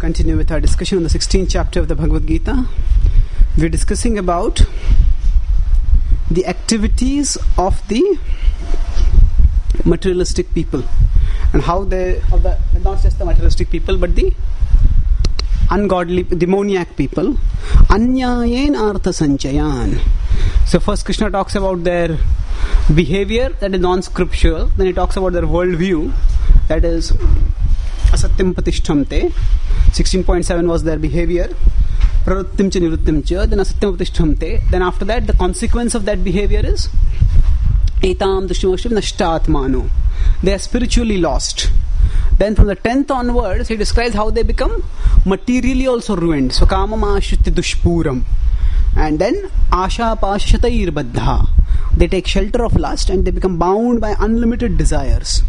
continue with our discussion on the 16th chapter of the Bhagavad Gita. We're discussing about the activities of the materialistic people and how they, not just the materialistic people, but the ungodly, demoniac people. Anyayen artha sanchayan. So first Krishna talks about their behavior, that is non-scriptural. Then he talks about their worldview, that is asatyam patishtamte. 16.7 was their behavior. Pravrittim cha nivrittim cha. Then asatyam patishtamte. Then after that, the consequence of that behavior is etam dushtimashtiv nashtatmano. They are spiritually lost. Then from the 10th onwards, he describes how they become materially also ruined. So kamam ashritti dushpuram. And then asha pashatair baddha. They take shelter of lust and they become bound by unlimited desires.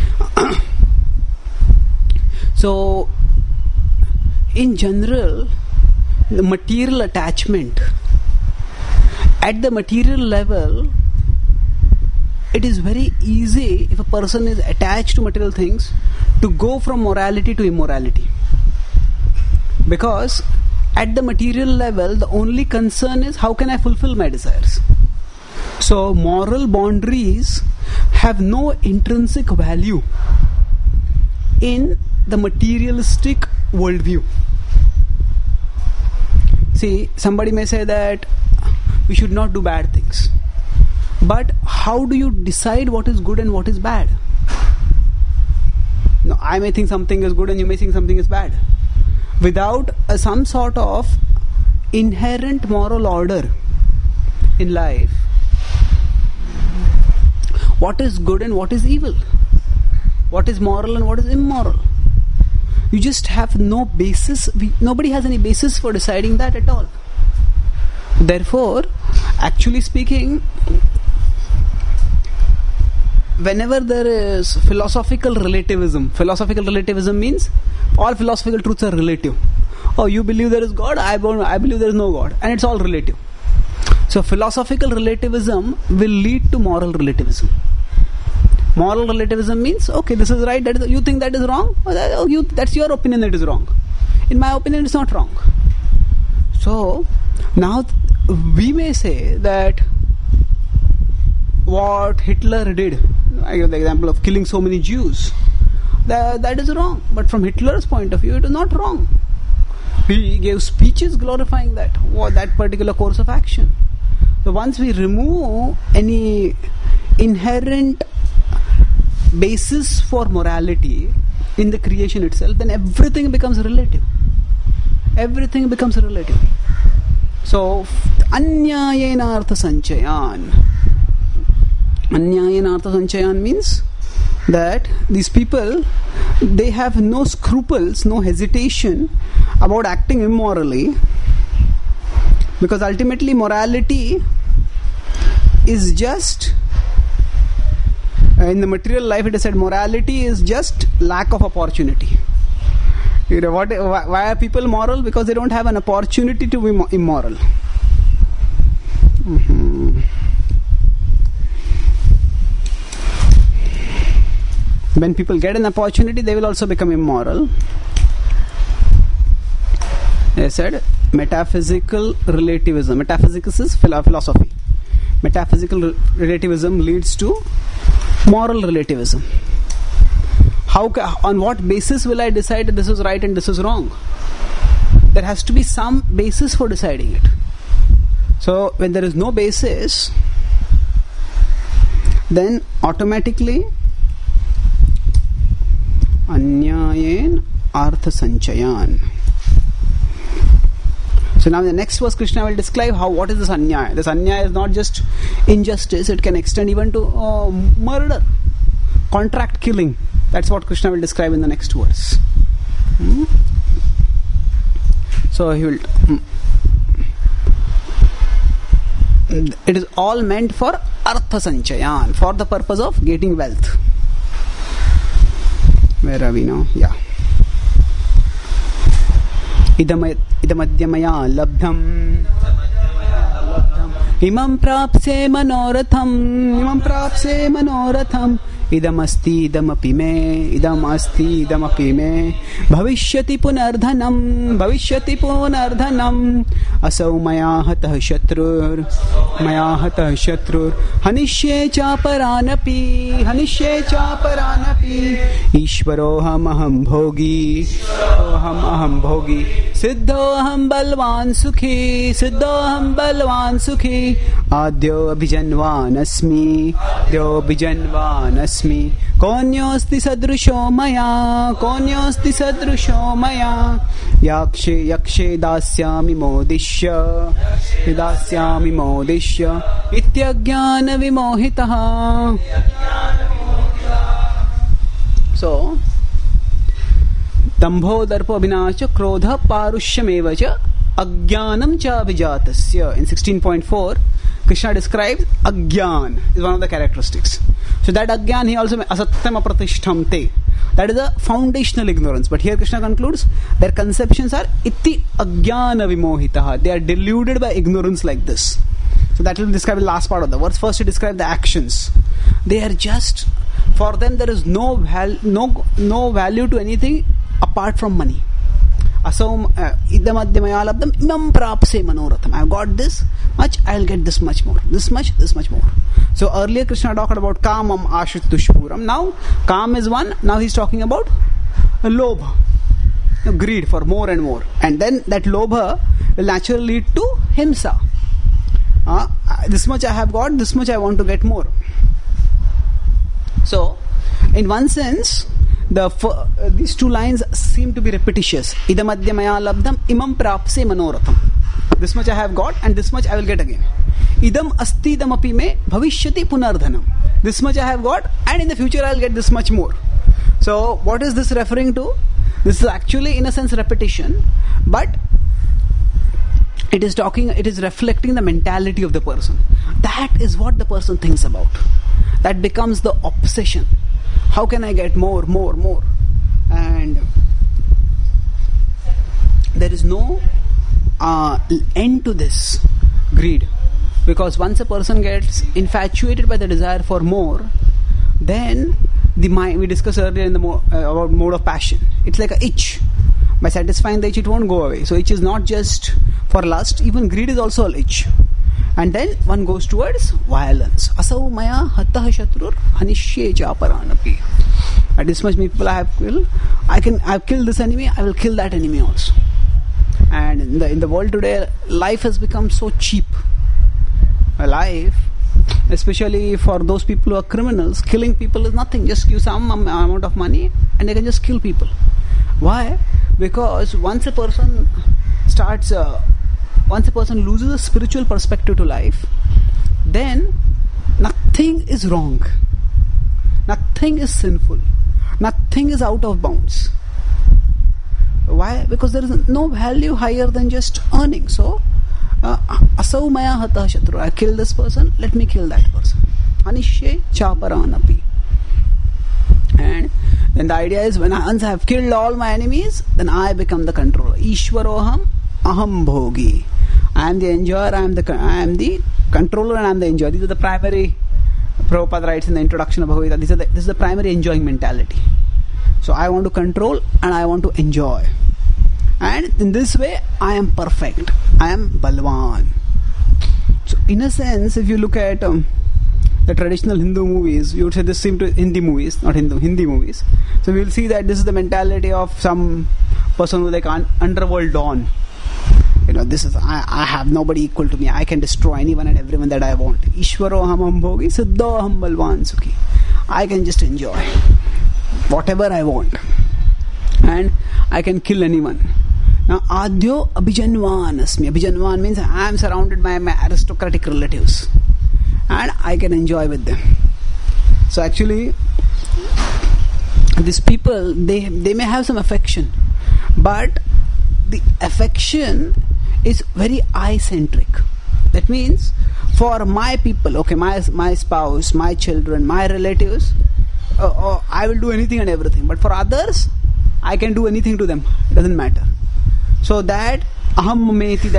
So, in general, the material attachment, at the material level, it is very easy if a person is attached to material things to go from morality to immorality. Because at the material level, the only concern is how can I fulfill my desires. So, moral boundaries have no intrinsic value in the materialistic worldview. See, somebody may say that we should not do bad things. But how do you decide what is good and what is bad? No, I may think something is good and you may think something is bad. Without some sort of inherent moral order in life, what is good and what is evil? What is moral and what is immoral? You just have no basis. Nobody has any basis for deciding that at all. Therefore, actually speaking, whenever there is philosophical relativism means all philosophical truths are relative. Oh, you believe there is God, I believe there is no God, and it's all relative. So philosophical relativism will lead to moral relativism. Moral relativism means, okay, this is right, you think that is wrong, that's your opinion that is wrong. In my opinion, it's not wrong. So, now we may say that what Hitler did, I give the example of killing so many Jews, that is wrong. But from Hitler's point of view, it is not wrong. He gave speeches glorifying that particular course of action. So once we remove any inherent basis for morality in the creation itself, then everything becomes relative. Everything becomes relative. So, anyayena artha sanchayan. Anyayena artha sanchayan means that these people, they have no scruples, no hesitation about acting immorally, because ultimately morality is just, in the material life it is said, morality is just lack of opportunity. You know, why are people moral? Because they don't have an opportunity to be immoral. When people get an opportunity, they will also become immoral. They said metaphysical relativism. Metaphysics is philosophy. Metaphysical relativism leads to moral relativism. On what basis will I decide that this is right and this is wrong? There has to be some basis for deciding it. So when there is no basis, then automatically anyayen artha sanchayan. So now in the next verse, Krishna will describe what is this anyaya. This anyaya is not just injustice, it can extend even to murder, contract killing. That's what Krishna will describe in the next verse. So he will. It is all meant for artha sanchayan, for the purpose of getting wealth. Where are we now? Yeah. Idamadhyamaya labdham imam prapse manoratham idamasti idamapi me, idamasti idamapi me, bhavishyati punardhanam, asau maya hatah shatrur, hanishye chaparanapi, ishvaroham aham bhogi, siddhoham balvan sukhi, adyo abhijanvanasmi, konyosti sadrusho maya, yakshe dasyami modishya, ityajnana vimohitaha. So, dambho darpo abhinacha krodha parushyameva cha ajnanam cha vijatasya. In 16.4, Krishna describes ajnan is one of the characteristics. So that ajnan he also asatyam apratishtamte. That is a foundational ignorance. But here Krishna concludes their conceptions are iti ajnana vimohitaha. They are deluded by ignorance like this. So that will describe the last part of the verse. First he describes the actions. They are just, for them there is no value to anything apart from money. Asam idamadhyamaya labdam imam prapse manoratham. I have got this much, I will get this much more. This much more. So earlier Krishna talked about kamam ashrit dushpuram. Now kam is one. Now he is talking about lobha, greed for more and more. And then that lobha will naturally lead to himsa. This much I have got, this much I want to get more. So, in one sense, these two lines seem to be repetitious. Idamadhyamaya labdam imam prapse manoratham. This much I have got and this much I will get again. Idam asti idamapi me bhavishyati punardhanam. This much I have got and in the future I will get this much more. So, what is this referring to? This is actually in a sense repetition, but it is reflecting the mentality of the person. That is what the person thinks about. That becomes the obsession. How can I get more? And there is no end to this greed. Because once a person gets infatuated by the desire for more, then the mind, we discussed earlier in the about mode of passion. It's like an itch. By satisfying the itch, it won't go away. So itch is not just for lust, even greed is also an itch. And then one goes towards violence. Asau maya hatah shatrur hanishye chaparanapi. This much people I have killed. I've killed this enemy, I will kill that enemy also. And in the world today, life has become so cheap. Life, especially for those people who are criminals, killing people is nothing. Just give some amount of money and they can just kill people. Why? Because once a person loses a spiritual perspective to life, then nothing is wrong. Nothing is sinful. Nothing is out of bounds. Why? Because there is no value higher than just earning. So, asau maya hatah shatru. I kill this person, let me kill that person. Anishye chaparanapi. And then the idea is, once I have killed all my enemies, then I become the controller. Ishvaroham aham bhogi. I am the enjoyer, I am the controller, and I am the enjoyer. These are the primary, Prabhupada writes in the introduction of Bhagavad Gita, this is the primary enjoying mentality. So I want to control and I want to enjoy. And in this way, I am perfect. I am Balwan. So in a sense, if you look at the traditional Hindu movies, you would say this seem to Hindi movies, not Hindi movies. So we will see that this is the mentality of some person who like underworld don. This is I have nobody equal to me. I can destroy anyone and everyone that I want. Ishvaro hamam bhogi siddho aham balvan sukhi. I can just enjoy whatever I want, and I can kill anyone. Now adyo abhijanvan asmi. Abhijanvan means I am surrounded by my aristocratic relatives, and I can enjoy with them. So actually, these people they may have some affection, but the affection is very I-centric. That means for my people, okay, my spouse, my children, my relatives, I will do anything and everything. But for others, I can do anything to them. It doesn't matter. So that aham mameti, that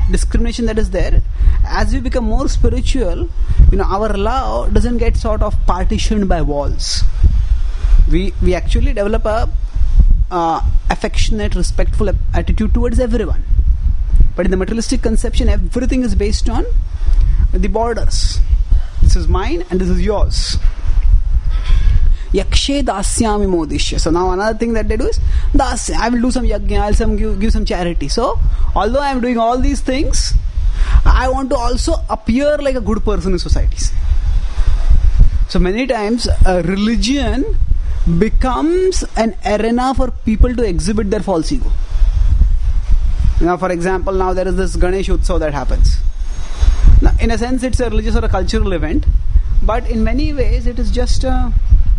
discrimination that is there, as we become more spiritual, our love doesn't get sort of partitioned by walls. We actually develop a affectionate, respectful attitude towards everyone. But in the materialistic conception, everything is based on the borders. This is mine and this is yours. Yakshe dasyami modishya. So now another thing that they do is dasya. I will do some yajna, I will give some charity. So although I am doing all these things, I want to also appear like a good person in societies. So many times religion becomes an arena for people to exhibit their false ego. Now, for example, now there is this Ganesh Utsav that happens. Now, in a sense, it's a religious or a cultural event, but in many ways, it is just a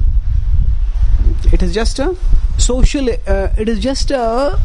social. It is just a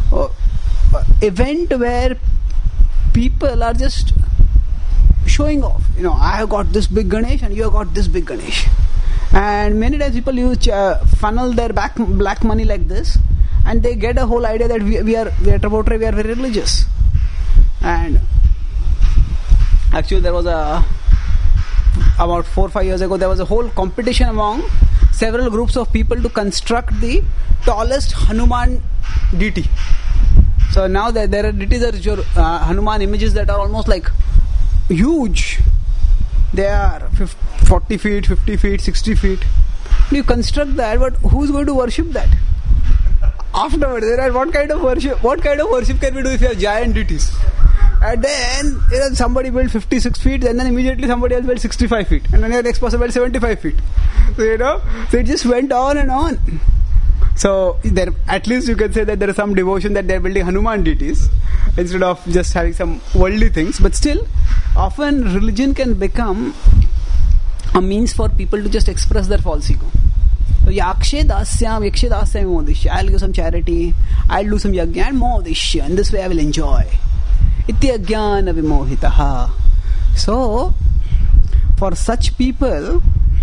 event where people are just showing off. I have got this big Ganesh, and you have got this big Ganesh. And many times people use funnel their black money like this, and they get a whole idea that we are very religious. And actually there was about 4 or 5 years ago, there was a whole competition among several groups of people to construct the tallest Hanuman deity. So now there are deities, Hanuman images that are almost like huge. They are 40 feet, 50 feet, 60 feet. You construct that, but who's going to worship that? Afterwards, what kind of worship can we do if you have giant deities? And then somebody built 56 feet, and then immediately somebody else built 65 feet, and then the next person built 75 feet. So so it just went on and on. So there, at least you can say that there is some devotion that they are building Hanuman deities instead of just having some worldly things. But still, often religion can become a means for people to just express their false ego. So yakshe dasyam modishya. I'll give some charity, I'll do some yajna and modishya, and this way I will enjoy. Ityajnana vimohitaha. So for such people,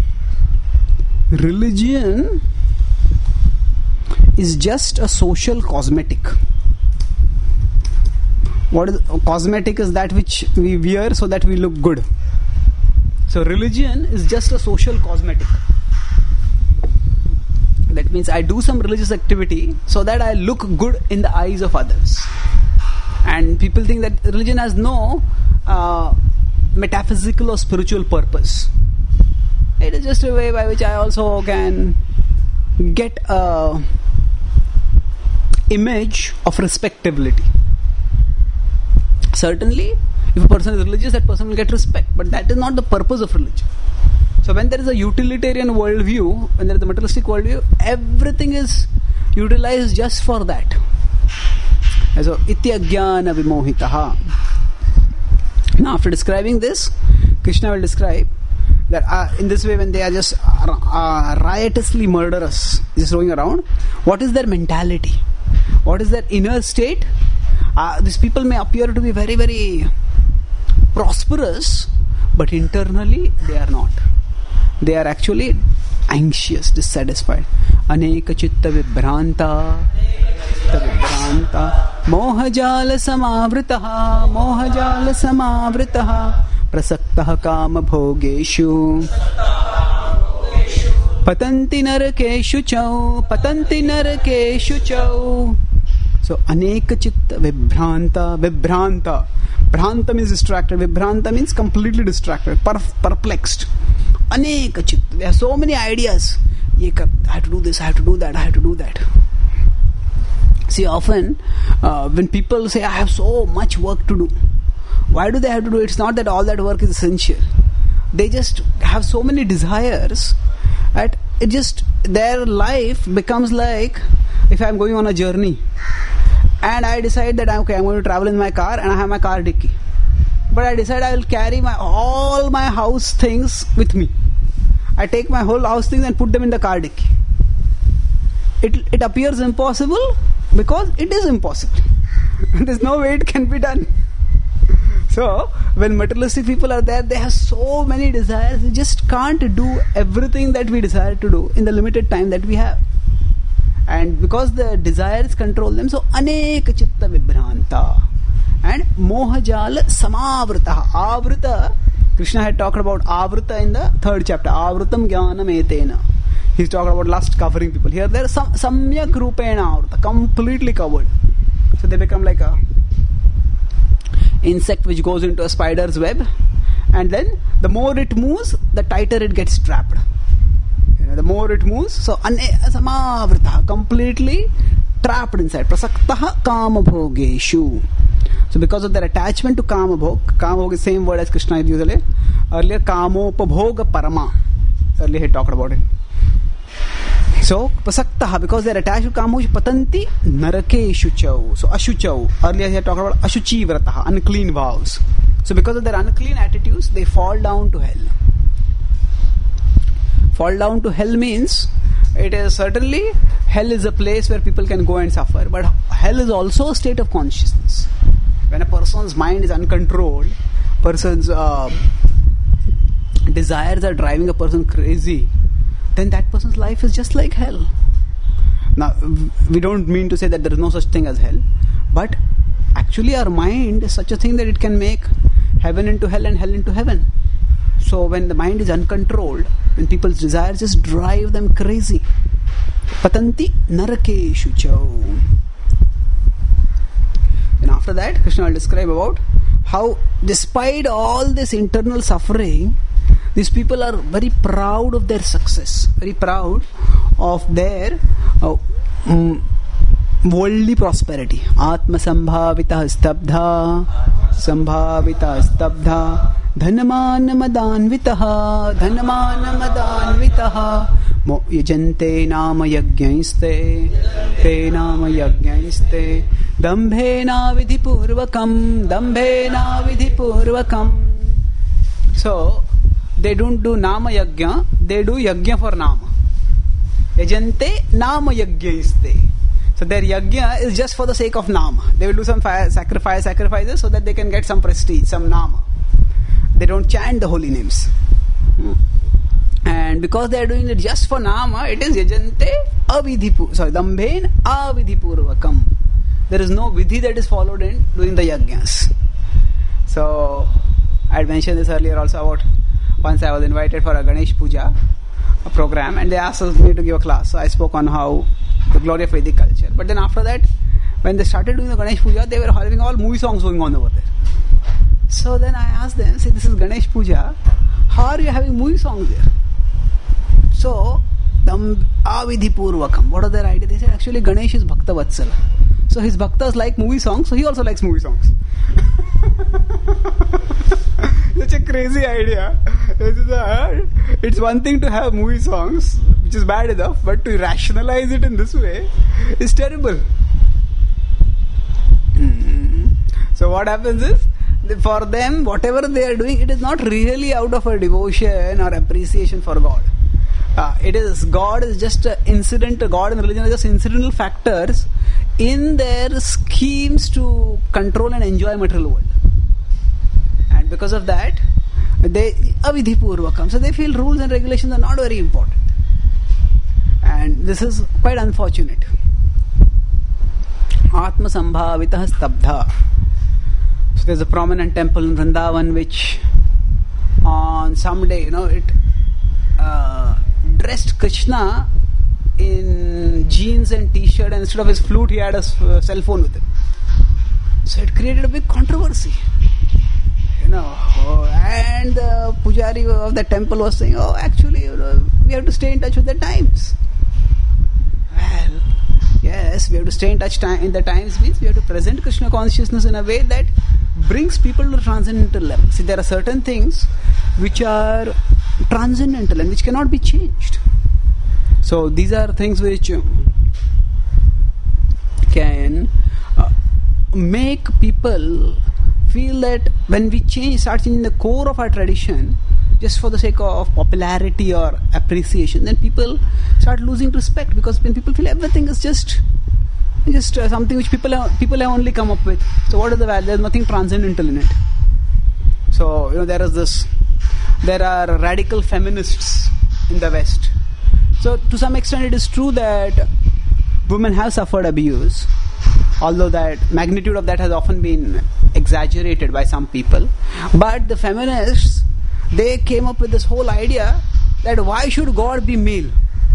religion is just a social cosmetic. What is cosmetic? Is that which we wear so that we look good. So religion is just a social cosmetic. That means I do some religious activity so that I look good in the eyes of others. And people think that religion has no metaphysical or spiritual purpose. It is just a way by which I also can get a image of respectability. Certainly, if a person is religious, that person will get respect, but that is not the purpose of religion. So when there is a utilitarian worldview, when there is a materialistic worldview, everything is utilized just for that. So ityajnana vimohitaha. Now after describing this, Krishna will describe that in this way, when they are just riotously murderous, just roaming around, what is their mentality? What is their inner state? These people may appear to be very, very prosperous, but internally they are not. They are actually anxious, dissatisfied. Aneka chitta vibhranta, mohajala samavritaha, prasaktah kama bhogeshu, patanti narakeshu chau. So aneka chitta vibhranta. Bhranta means distracted. Vibhranta means completely distracted, perplexed. Aneka chitta. There are so many ideas. I have to do this, I have to do that, I have to do that. See, often when people say, I have so much work to do, why do they have to do it? It's not that all that work is essential. They just have so many desires that their life becomes like, if I'm going on a journey and I decide that I'm going to travel in my car and I have my car dicky, but I decide I will carry all my house things with me. I take my whole house things and put them in the car dicky. It appears impossible because it is impossible. There's no way it can be done. So when materialistic people are there, they have so many desires, they just can't do everything that we desire to do in the limited time that we have. And because the desires control them, so aneka chitta vibhranta. and mohajala samavrita. Avrita, Krishna had talked about avrita in the 3rd chapter. Avritam jnanam etena. He's talking about lust covering people. Here there is samyak rupena avrita, completely covered. So they become like a insect which goes into a spider's web, and then the more it moves, the tighter it gets trapped. The more it moves, so samavrita, completely trapped inside. Prasaktaha kama bhogeshu. So because of their attachment to kama bhog is the same word as Krishna usually. Earlier kamopabhoga parama. Earlier he talked about it. So prasaktaha, because they are attached to kama, patanti narakeshu chau. So ashuchau. Earlier he had talked about ashuchi vrataha, unclean vows. So because of their unclean attitudes, they fall down to hell. Fall down to hell means, it is certainly, hell is a place where people can go and suffer, but hell is also a state of consciousness. When a person's mind is uncontrolled, person's desires are driving a person crazy, then that person's life is just like hell. Now, we don't mean to say that there is no such thing as hell, but actually our mind is such a thing that it can make heaven into hell and hell into heaven. So when the mind is uncontrolled, when people's desires just drive them crazy, patanti narakeshu chau. And after that, Krishna will describe about how, despite all this internal suffering, these people are very proud of their success, very proud of their worldly prosperity. Atma sambhavita stabdha, sambhavita stabdha, dhanamana madanvitaha, dhanamana madanvitaha, yajante nama yajnaiste, te nama yajnaiste, dambhena vidhipurvakam, dambhena vidhipurvakam. So, they don't do nama yajna, they do yajna for nama. Yajante nama yajnaiste. So their yajna is just for the sake of nama. They will do some sacrifices so that they can get some prestige, some nama. They don't chant the holy names. And because they are doing it just for nama, it is yajante dambhen avidhipurvakam. There is no vidhi that is followed in doing the yajnas. So I had mentioned this earlier also about once I was invited for a Ganesh Puja program, and they asked me to give a class. So I spoke on how the glory of Vedic culture. But then after that, when they started doing the Ganesh Puja, they were having all movie songs going on over there. So then I asked them, say, this is Ganesh Puja, how are you having movie songs there? So, avidhi purvakam. What are their idea? They said actually Ganesh is Bhakta Vatsala. So his bhaktas like movie songs, so he also likes movie songs. Such a crazy idea. It's one thing to have movie songs, which is bad enough, but to rationalize it in this way is terrible. So what happens is, for them, whatever they are doing, it is not really out of a devotion or appreciation for God. It is, God is just an incident, God and religion are just incidental factors in their schemes to control and enjoy material world. And because of that, they avidhi purvakam. So they feel rules and regulations are not very important. And this is quite unfortunate. Atma sambhavitah stabdha. So there's a prominent temple in Vrindavan which on some day, it dressed Krishna in jeans and t-shirt, and instead of his flute he had a cell phone with him. So it created a big controversy. And the pujari of the temple was saying, actually, we have to stay in touch with the times. Well, yes, we have to stay in touch in the times means we have to present Krishna consciousness in a way that brings people to the transcendental level. See, there are certain things which are transcendental and which cannot be changed. So these are things which can make people feel that when we start changing the core of our tradition just for the sake of popularity or appreciation, then people start losing respect, because when people feel everything is just something which people have only come up with. So what is the value? There is nothing transcendental in it. So there are radical feminists in the West. So to some extent it is true that women have suffered abuse, although that magnitude of that has often been exaggerated by some people. But the feminists, they came up with this whole idea that why should God be male?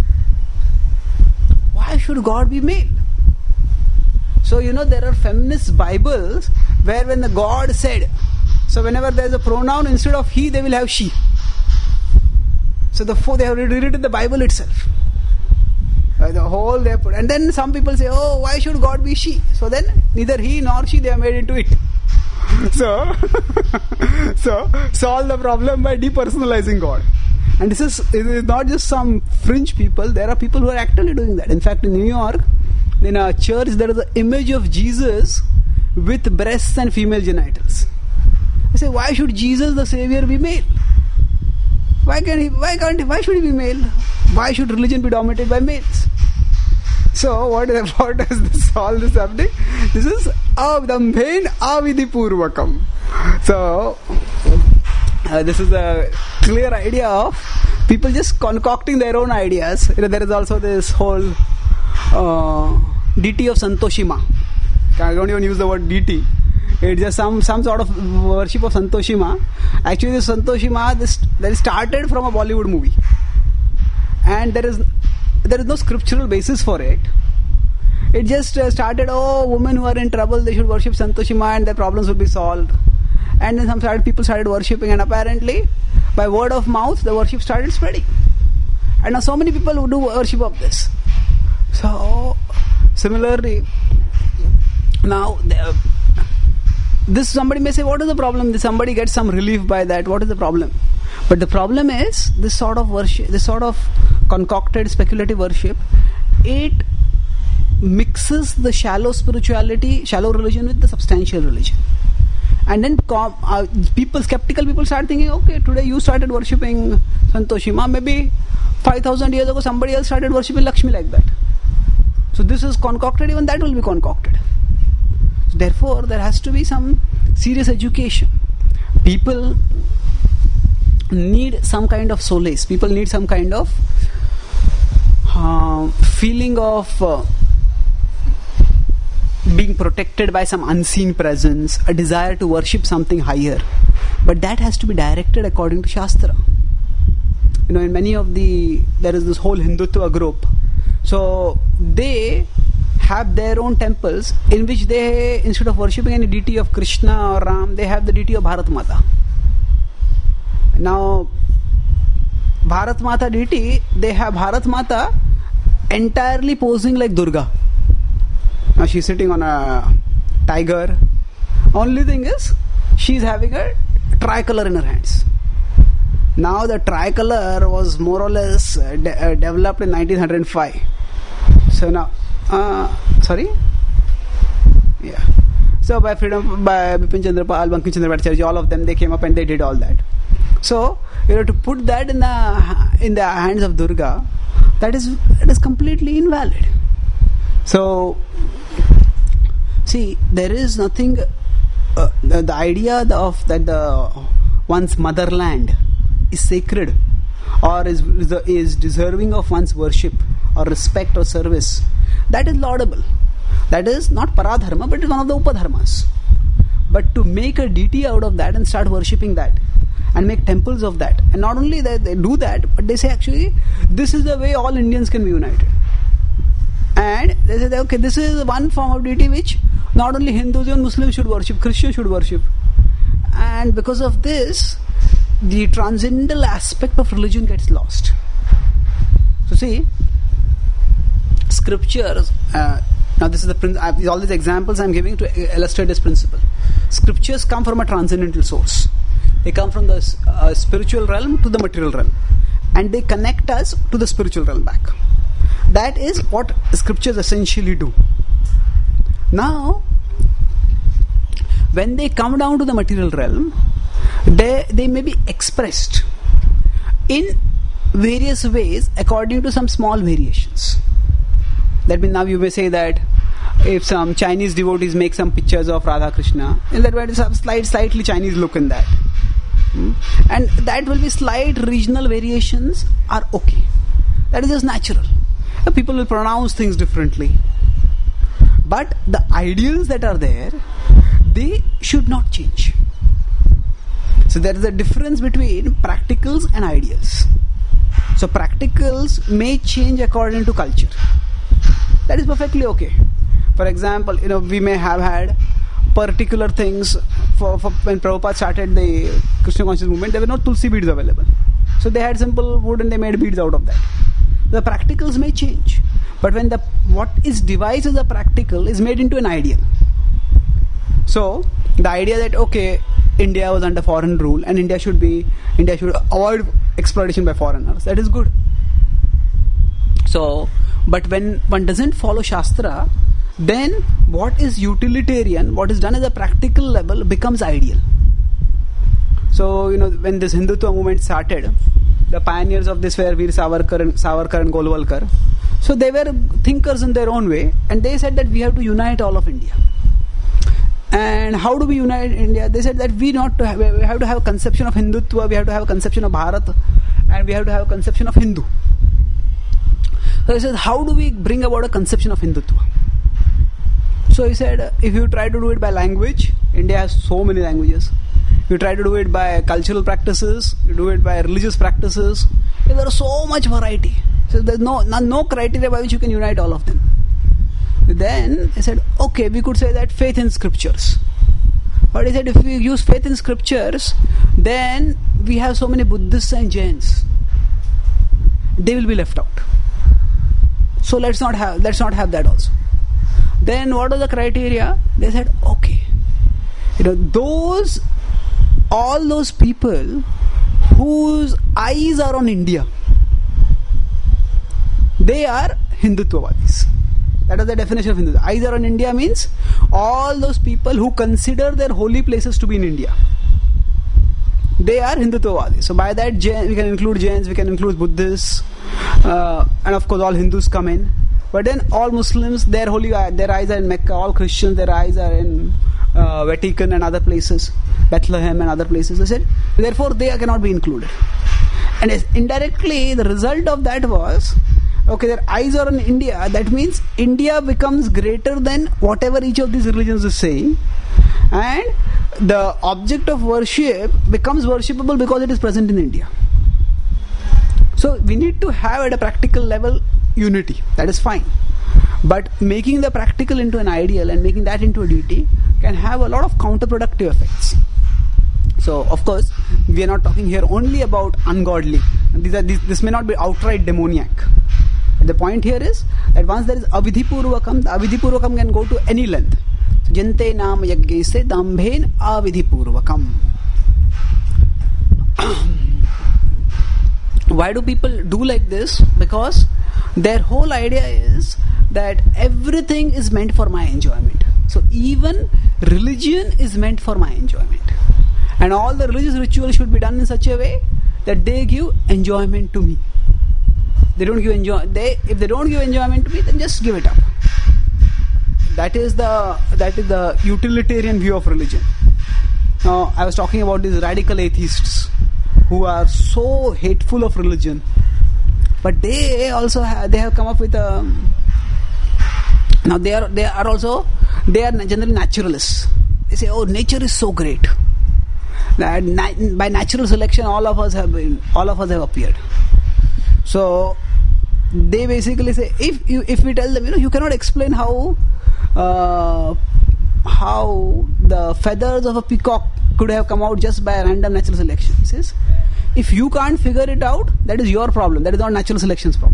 Why should God be male? So there are feminist Bibles where when the God said, so whenever there is a pronoun, instead of he, they will have she. So they have rewritten the Bible itself. The whole they put, and then some people say, oh, why should God be she? So then neither he nor she, they are made into it. So solve the problem by depersonalizing God. And it is not just some fringe people. There are people who are actually doing that. In fact, in New York, in a church, there is an image of Jesus with breasts and female genitals. I say, why should Jesus, the Savior, be male? Why should he be male? Why should religion be dominated by males? So what does this solve this subject? This is avdambhen avidipurvakam. So this is a clear idea of people just concocting their own ideas. There is also this whole deity of Santoshima. I don't even use the word deity. It's just some sort of worship of Santoshima. Actually, this Santoshima that started from a Bollywood movie, and there is no scriptural basis for it. It just started. Oh, women who are in trouble, they should worship Santoshima, and their problems will be solved. And then people started worshipping, and apparently, by word of mouth, the worship started spreading. And now so many people who do worship of this. So similarly, now this somebody may say, what is the problem? Somebody gets some relief by that. What is the problem? But the problem is this sort of worship, this sort of concocted speculative worship, it mixes the shallow spirituality, shallow religion with the substantial religion. And then skeptical people start thinking, okay, today you started worshipping Santoshima, maybe 5,000 years ago somebody else started worshipping Lakshmi like that. So this is concocted, even that will be concocted. So therefore, there has to be some serious education. People need some kind of solace. People need some kind of feeling of being protected by some unseen presence, a desire to worship something higher. But that has to be directed according to Shastra. In many of there is this whole Hindutva group. So they have their own temples in which they, instead of worshipping any deity of Krishna or Ram, they have the deity of Bharat Mata. Now, Bharat Mata deity, they have Bharat Mata entirely posing like Durga. Now she's sitting on a tiger. Only thing is, she's having a tricolor in her hands. Now the tricolor was more or less developed in 1905. So now, yeah. So by Bipin Chandra Pal, Bankim Chandra Bhattacharya, all of them, they came up and they did all that. So to put that in the hands of Durga, that is completely invalid. So see, there is nothing. The idea of that one's motherland is sacred or is deserving of one's worship or respect or service, that is laudable. That is not paradharma, but it is one of the upadharmas. But to make a deity out of that and start worshipping that and make temples of that, and not only that they do that, but they say actually this is the way all Indians can be united. And they say that, okay, this is one form of deity which not only Hindus and Muslims should worship, Christians should worship. And because of this, the transcendental aspect of religion gets lost. So see, scriptures, now this is all these examples I am giving to illustrate this principle. Scriptures come from a transcendental source. They come from the spiritual realm to the material realm, and they connect us to the spiritual realm back. That is what scriptures essentially do. Now, when they come down to the material realm, they may be expressed in various ways according to some small variations. That means now you may say that if some Chinese devotees make some pictures of Radha Krishna, in that way there is a slightly Chinese look in that. And that will be slight regional variations are okay. That is just natural. People will pronounce things differently. But the ideals that are there, they should not change. So there is a difference between practicals and ideals. So practicals may change according to culture. That is perfectly okay. For example, we may have had particular things for when Prabhupada started the Krishna consciousness movement, there were no tulsi beads available. So they had simple wood and they made beads out of that. The practicals may change. But when what is devised as a practical is made into an ideal. So the idea that India was under foreign rule and India should avoid exploitation by foreigners, that is good. So, but when one doesn't follow Shastra, then what is utilitarian, what is done at a practical level becomes ideal. So, when this Hindutva movement started, the pioneers of this were Veer Savarkar and Golwalkar. So they were thinkers in their own way, and they said that we have to unite all of India. And how do we unite India? They said that we have to have a conception of Hindutva, we have to have a conception of Bharat, and we have to have a conception of Hindu. So he said, how do we bring about a conception of Hindutva? So he said, if you try to do it by language, India has so many languages. You try to do it by cultural practices, you do it by religious practices. There is so much variety. So there's no criteria by which you can unite all of them. Then he said, we could say that faith in scriptures. But he said, if we use faith in scriptures, then we have so many Buddhists and Jains. They will be left out. So let's not have that also. Then what are the criteria? They said, all those people whose eyes are on India, they are Hindutvavadis. That is the definition of Hindu. Eyes are on India means all those people who consider their holy places to be in India, they are Hindutvavadis. So by that we can include Jains, we can include Buddhists, and of course all Hindus come in. But then all Muslims, their eyes are in Mecca. All Christians, their eyes are in Vatican and other places, Bethlehem and other places. They said, therefore they cannot be included. And indirectly, the result of that was, their eyes are on India. That means India becomes greater than whatever each of these religions is saying, and the object of worship becomes worshipable because it is present in India. So we need to have at a practical level unity. That is fine. But making the practical into an ideal and making that into a deity can have a lot of counterproductive effects. So, of course, we are not talking here only about ungodly. This may not be outright demoniac. The point here is that once there is avidhipurvakam, the avidhipurvakam can go to any length. Jante naam yagyaise dambhen avidhipurvakam. Why do people do like this? Because their whole idea is that everything is meant for my enjoyment. So even religion is meant for my enjoyment. And all the religious rituals should be done in such a way that they give enjoyment to me. If they don't give enjoyment to me, then just give it up. That is the utilitarian view of religion. Now, I was talking about these radical atheists who are so hateful of religion, but they have come up with a. Now they are generally naturalists. They say, nature is so great that by natural selection all of us have appeared. So they basically say, if we tell them, you cannot explain how the feathers of a peacock could have come out just by a random natural selection. He says, if you can't figure it out, that is your problem. That is not natural selection's problem.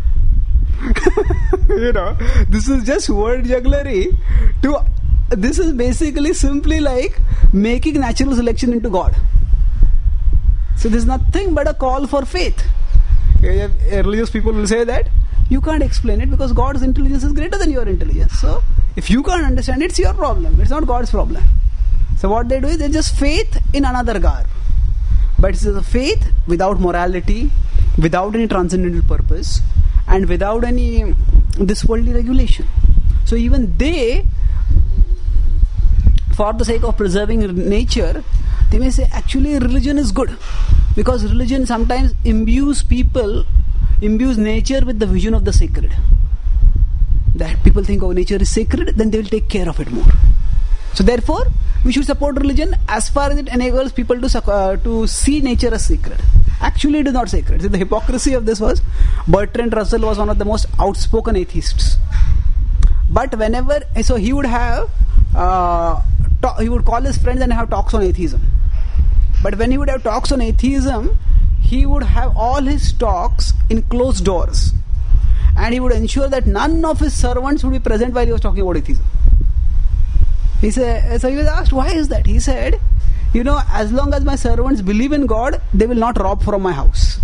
This is just word jugglery. This is basically simply like making natural selection into God. So this is nothing but a call for faith. Religious people will say that you can't explain it because God's intelligence is greater than your intelligence. So if you can't understand it, it's your problem. It's not God's problem. So what they do is they just faith in another garb. But it's a faith without morality, without any transcendental purpose, and without any this worldly regulation. So even they, for the sake of preserving nature, they may say actually religion is good, because religion sometimes imbues nature with the vision of the sacred. that people think, oh, nature is sacred, then they will take care of it more. So therefore, we should support religion as far as it enables people to see nature as sacred. Actually, it is not sacred. See, the hypocrisy of this was, Bertrand Russell was one of the most outspoken atheists. But whenever, so he would have, he would call his friends and have talks on atheism. But when he would have talks on atheism, he would have all his talks in closed doors. And he would ensure that none of his servants would be present while he was talking about atheism. He said, so he was asked, why is that? He said, as long as my servants believe in God, they will not rob from my house.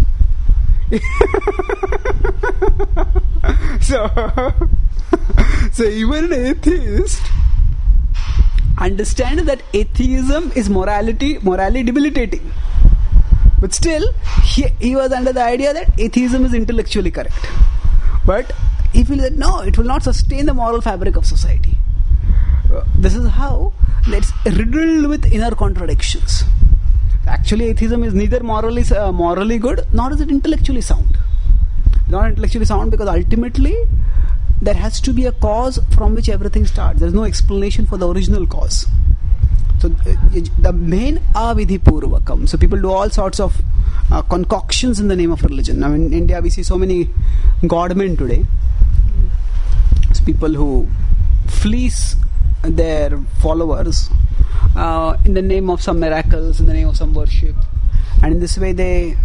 So even an atheist understands that atheism is morally debilitating. But still, he was under the idea that atheism is intellectually correct. But he feels that no, it will not sustain the moral fabric of society. This is how it's riddled with inner contradictions. Actually, atheism is neither morally good, nor is it intellectually sound. Not intellectually sound because ultimately there has to be a cause from which everything starts. There is no explanation for the original cause. So the main avidhi purvakam. So people do all sorts of concoctions in the name of religion. Now in India we see so many godmen today. It's people who fleece their followers in the name of some miracles, in the name of some worship, and in this way they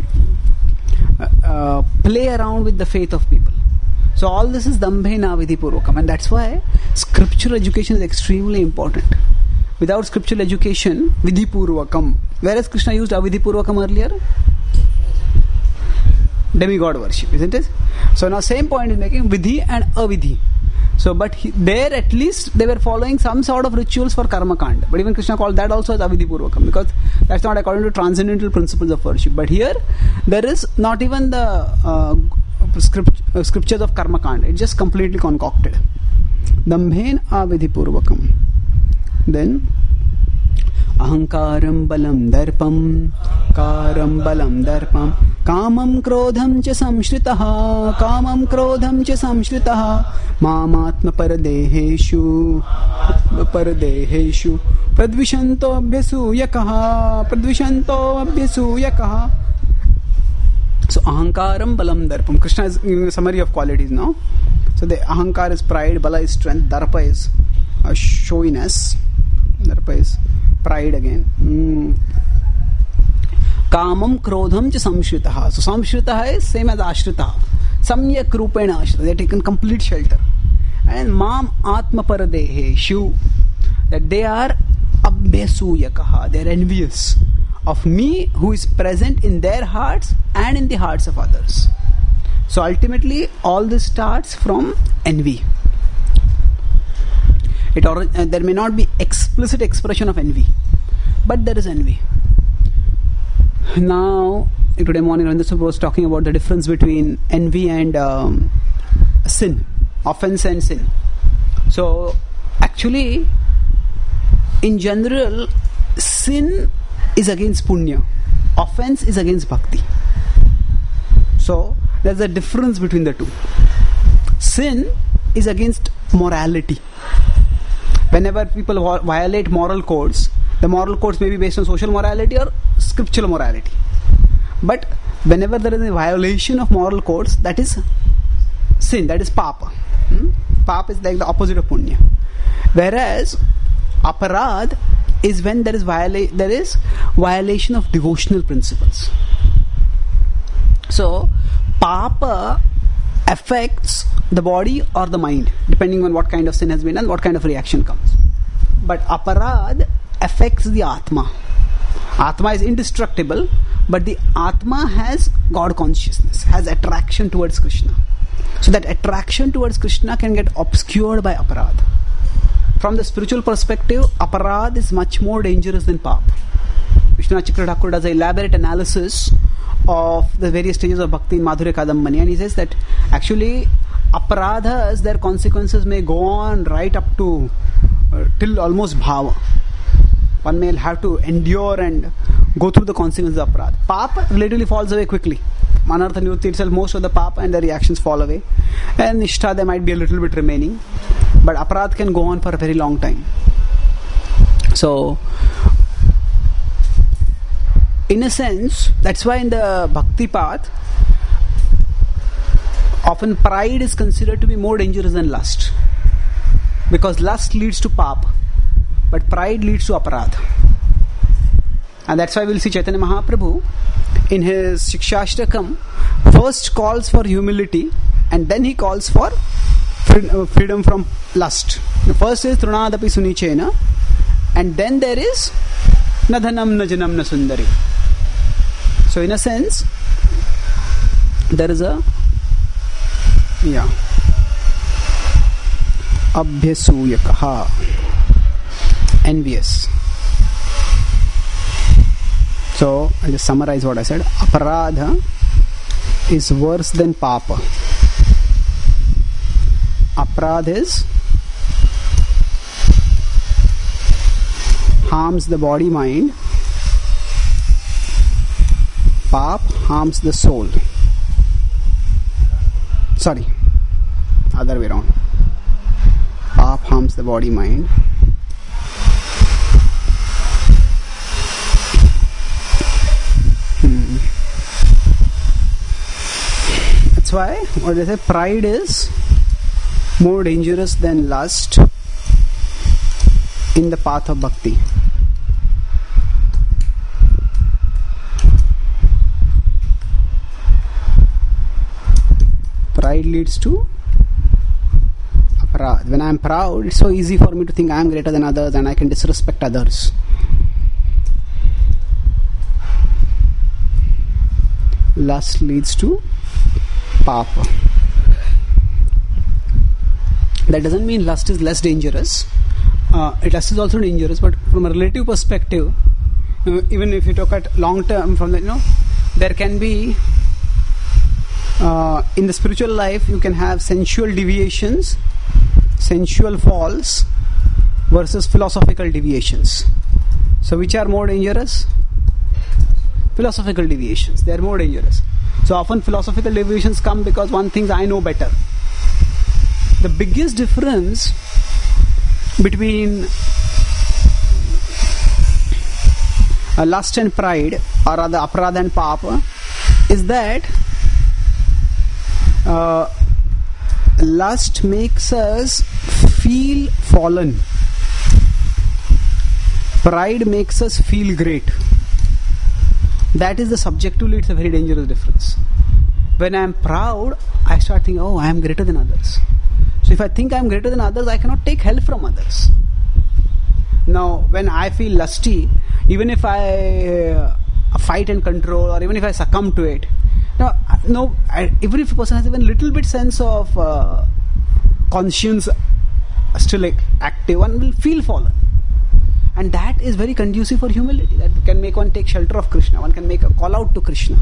play around with the faith of people. So all this is dambhena avidhi purvakam, and that's why scriptural education is extremely important. Without scriptural education, vidhi purvakam. Whereas Krishna used avidhi purvakam earlier, demigod worship, isn't it? So now same point is making vidhi and avidhi. So, but there at least they were following some sort of rituals for karma kanda. But even Krishna called that also as avidhi purvakam, because that's not according to transcendental principles of worship. But here there is not even the scriptures of karma kanda. It's just completely concocted. Dambhen avidhi purvakam. Then ahankaram balam darpam, karam balam darpam, kamam krodham cha samshritaha, mamatma paradeheshu, pradvishanto abhyasuyakaha. So ahankaram balam darpam. Krishna is giving a summary of qualities now. So the ahankar is pride, bala is strength, darpa is showiness. Darpa is pride again. Kamam krodham cha samshritaha. So samshritaha is same as ashritaha. Samyak rupena ashrita. They are taken complete shelter. And mam atma paradehe shu. That they are abhyasuyakaha. They are envious of me who is present in their hearts and in the hearts of others. So ultimately all this starts from envy. There may not be explicit expression of envy, but there is envy. Now, today morning Ranjit was talking about the difference between envy and sin, offense and sin. So, actually, in general, sin is against punya, offense is against bhakti. So, there's a difference between the two. Sin is against morality. Whenever people violate moral codes, the moral codes may be based on social morality or scriptural morality. But whenever there is a violation of moral codes, that is sin, that is papa. Papa is like the opposite of punya. Whereas aparad is when there is violation of devotional principles. So papa affects the body or the mind, depending on what kind of sin has been done, what kind of reaction comes. But aparad affects the atma. Atma is indestructible, but the atma has God consciousness, has attraction towards Krishna. So that attraction towards Krishna can get obscured by aparad. From the spiritual perspective, aparad is much more dangerous than pap. Vishwanath Chakra Thakur does an elaborate analysis of the various stages of bhakti in Madhurya Kadambani, and he says that actually aparadhas, their consequences may go on right up to till almost bhava. One may have to endure and go through the consequences of aparadha. Papa relatively falls away quickly. Anartha Nivritti itself, most of the papa and the reactions fall away. And Nishtha, there might be a little bit remaining. But aparadha can go on for a very long time. So, in a sense, that's why in the bhakti path, often pride is considered to be more dangerous than lust. Because lust leads to pap, but pride leads to aparadha. And that's why we'll see Chaitanya Mahaprabhu in his Shikshashtakam first calls for humility and then he calls for freedom from lust. The first is Trunadapi Sunichena and then there is Nadhanam Najanam Nasundari. So in a sense, there is a Abhyasuyakaha, envious. So I'll just summarize what I said. Aparadha is worse than papa. Aparadha is harms the body mind. Pap harms the soul. Sorry, other way around. Pap harms the body mind. That's why what they say, pride is more dangerous than lust in the path of bhakti. Pride leads to aparadha. When I am proud, it's so easy for me to think I am greater than others and I can disrespect others. Lust leads to papa. That doesn't mean lust is less dangerous. Lust is also dangerous, but from a relative perspective, even if you look at long term, from the, there can be in the spiritual life you can have sensual deviations, sensual falls versus philosophical deviations. So which are more dangerous? Philosophical deviations. They are more dangerous. So often philosophical deviations come because one thinks I know better. The biggest difference between lust and pride, or rather aparadha and papa, is that lust makes us feel fallen. Pride makes us feel great. That is the subjectively, it's a very dangerous difference. When I am proud, I start thinking, I am greater than others. So if I think I am greater than others, I cannot take help from others. Now, when I feel lusty, even if I fight and control, or even if I succumb to it, even if a person has even little bit sense of conscience still active, one will feel fallen. And that is very conducive for humility. That can make one take shelter of Krishna. One can make a call out to Krishna.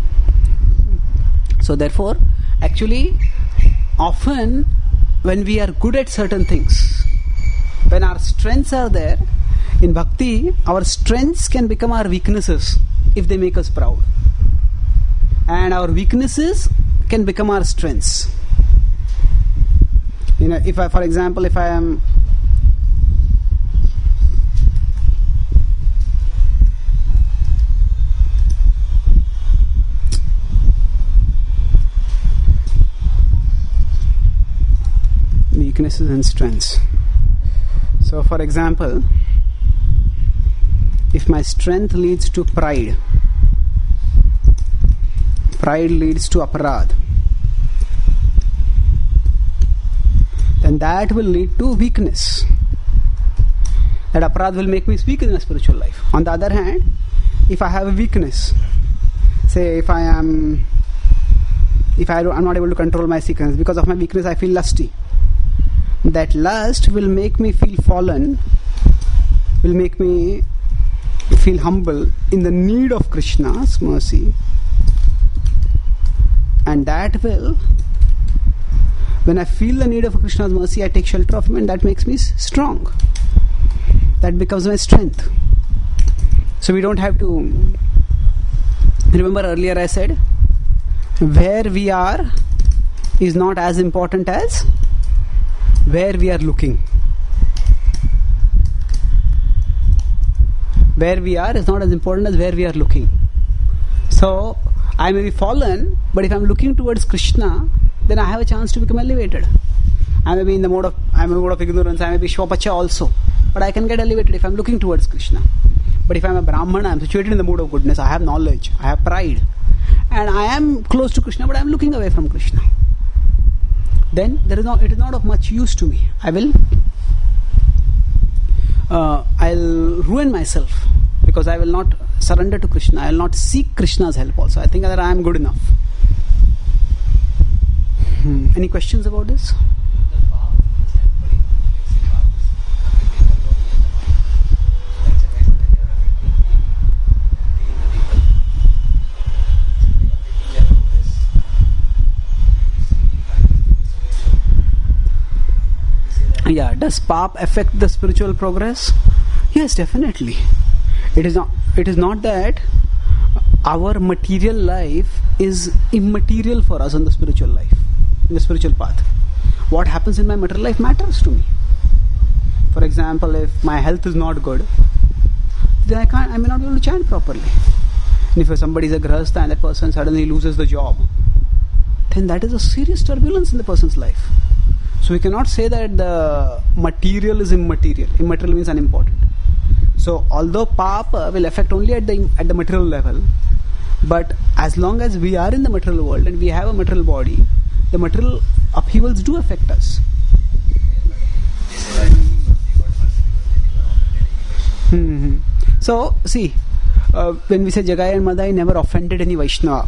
So therefore, actually, often when we are good at certain things, when our strengths are there, in bhakti, our strengths can become our weaknesses if they make us proud. And our weaknesses can become our strengths. If I, for example, if I am weaknesses and strengths. So, for example, if my strength leads to pride, pride leads to aparadha, then that will lead to weakness. That aparadha will make me weak in my spiritual life. On the other hand, if I have a weakness, say if I'm not able to control my sequence, because of my weakness I feel lusty, that lust will make me feel fallen, will make me feel humble in the need of Krishna's mercy, and that will, when I feel the need of Krishna's mercy, I take shelter of him, and that makes me strong. That becomes my strength. So we don't have to remember earlier I said where we are is not as important as where we are looking. Where we are is not as important as where we are looking. So, I may be fallen, but if I am looking towards Krishna, then I have a chance to become elevated. I may be in the mode of ignorance, I may be Shwapacha also, but I can get elevated if I am looking towards Krishna. But if I am a Brahmana, I am situated in the mode of goodness, I have knowledge, I have pride, and I am close to Krishna, but I am looking away from Krishna, then it is not of much use to me. I'll ruin myself because I will not surrender to Krishna. I will not seek Krishna's help also. I think that I am good enough. Any questions about this? Yeah, does pap affect the spiritual progress? Yes, definitely. It is not that our material life is immaterial for us in the spiritual life, in the spiritual path. What happens in my material life matters to me. For example, if my health is not good, then I may not be able to chant properly. And if somebody is a grahastha and that person suddenly loses the job, then that is a serious turbulence in the person's life. So we cannot say that the material is immaterial. Immaterial means unimportant. So although papa will affect only at the material level, but as long as we are in the material world and we have a material body, the material upheavals do affect us. So see, when we say Jagai and Madai never offended any Vaishnava,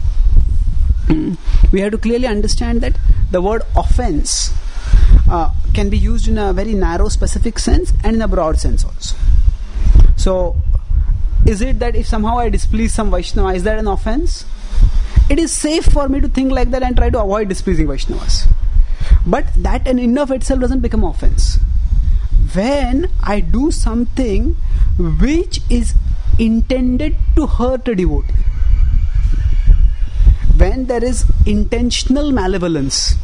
we have to clearly understand that the word offense can be used in a very narrow specific sense and in a broad sense also. So is it that if somehow I displease some Vaishnava, is that an offense? It is safe for me to think like that and try to avoid displeasing Vaishnavas, but that in of itself doesn't become offense. When I do something which is intended to hurt a devotee, when there is intentional malevolence,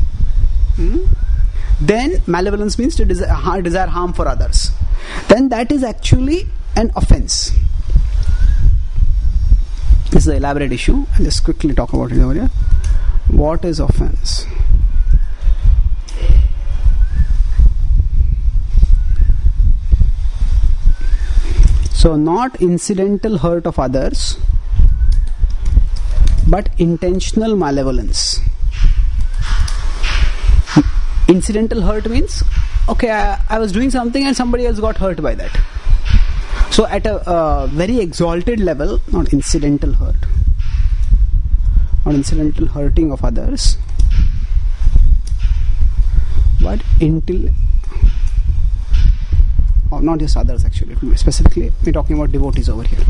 then malevolence means to desire harm for others, then that is actually an offense. This is an elaborate issue. I'll just quickly talk about it over here. What is offense? So not incidental hurt of others, but intentional malevolence. Incidental hurt means, okay, I was doing something and somebody else got hurt by that. So at a very exalted level, not incidental hurt, not incidental hurting of others, but not just others actually, specifically we're talking about devotees over here,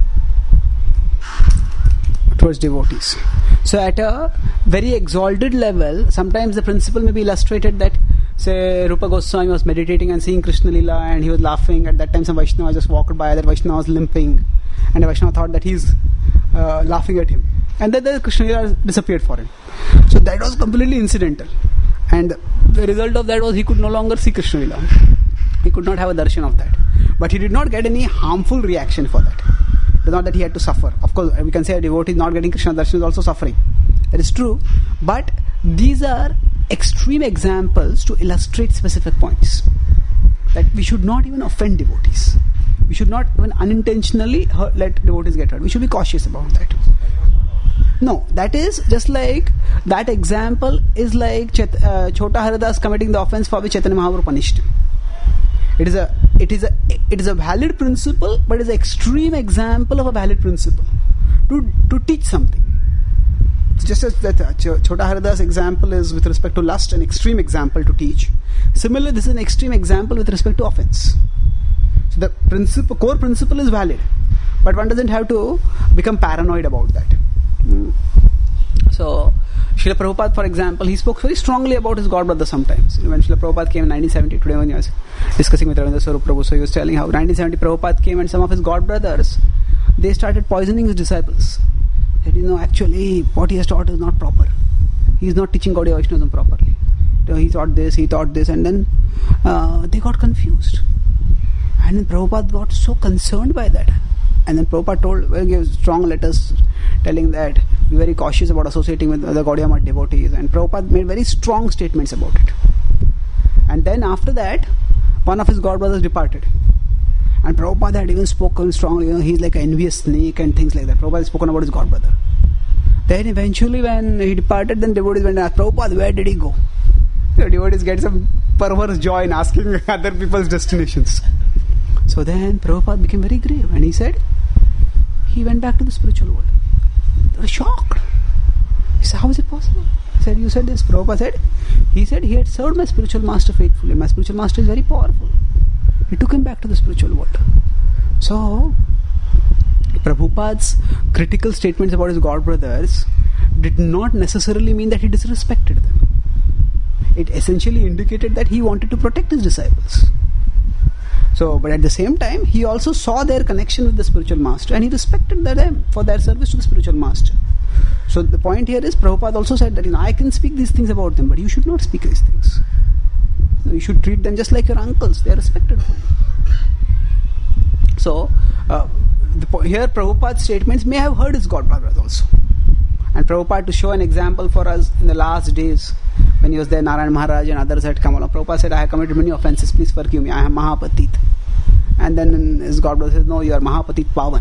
towards devotees. So at a very exalted level, sometimes the principle may be illustrated that, say, Rupa Goswami was meditating and seeing Krishna Lila and he was laughing. At that time some Vaishnava just walked by, that Vaishnava was limping, and the Vaishnava thought that he's laughing at him, and then the Krishna Lila disappeared for him. So that was completely incidental, and the result of that was he could no longer see Krishna Lila. He could not have a darshan of that, but he did not get any harmful reaction for that. It's not that he had to suffer. Of course, we can say a devotee not getting Krishna darshan is also suffering. That is true, but these are extreme examples to illustrate specific points. That we should not even offend devotees. We should not even unintentionally let devotees get hurt. We should be cautious about that. No, that is just like, that example is like Chota Haridas committing the offense for which Chaitanya Mahaprabhu punished him. It is a valid principle, but it is an extreme example of a valid principle to teach something. It's just as that Chota Haridas example is with respect to lust an extreme example to teach. Similarly, this is an extreme example with respect to offense. So the core principle is valid, but one doesn't have to become paranoid about that. So Srila Prabhupada, for example, he spoke very strongly about his god brother sometimes. When Srila Prabhupada came in 1970, today when he was discussing with Ravindra Swarup Prabhu, so he was telling how 1970 Prabhupada came and some of his god brothers, they started poisoning his disciples. Said, actually what he has taught is not proper. He is not teaching Gaudiya Vaishnavism properly. He thought this, and then they got confused. And then Prabhupada got so concerned by that. And then Prabhupada gave strong letters telling that be very cautious about associating with the Gaudiya Math devotees. And Prabhupada made very strong statements about it. And then after that, one of his godbrothers departed. And Prabhupada had even spoken strongly, he's like an envious snake and things like that. Prabhupada had spoken about his godbrother. Then eventually when he departed, then devotees went and asked, Prabhupada, where did he go? The devotees get some perverse joy in asking other people's destinations. So then Prabhupada became very grave and he said, he went back to the spiritual world. They were shocked. He said, how is it possible? He said, you said this. Prabhupada said, he had served my spiritual master faithfully. My spiritual master is very powerful. He took him back to the spiritual world. So, Prabhupada's critical statements about his godbrothers did not necessarily mean that he disrespected them. It essentially indicated that he wanted to protect his disciples. So, but at the same time, he also saw their connection with the spiritual master and he respected them for their service to the spiritual master. So the point here is, Prabhupada also said that I can speak these things about them, but you should not speak these things. You should treat them just like your uncles. They are respected for you. So, here Prabhupada's statements may have hurt his godbrothers also. And Prabhupada, to show an example for us in the last days, when he was there, Narayan Maharaj and others had come along. Prabhupada said, I have committed many offenses, please forgive me, I am Mahapatit. And then his godbrother said, no, you are Mahapatit Pavan.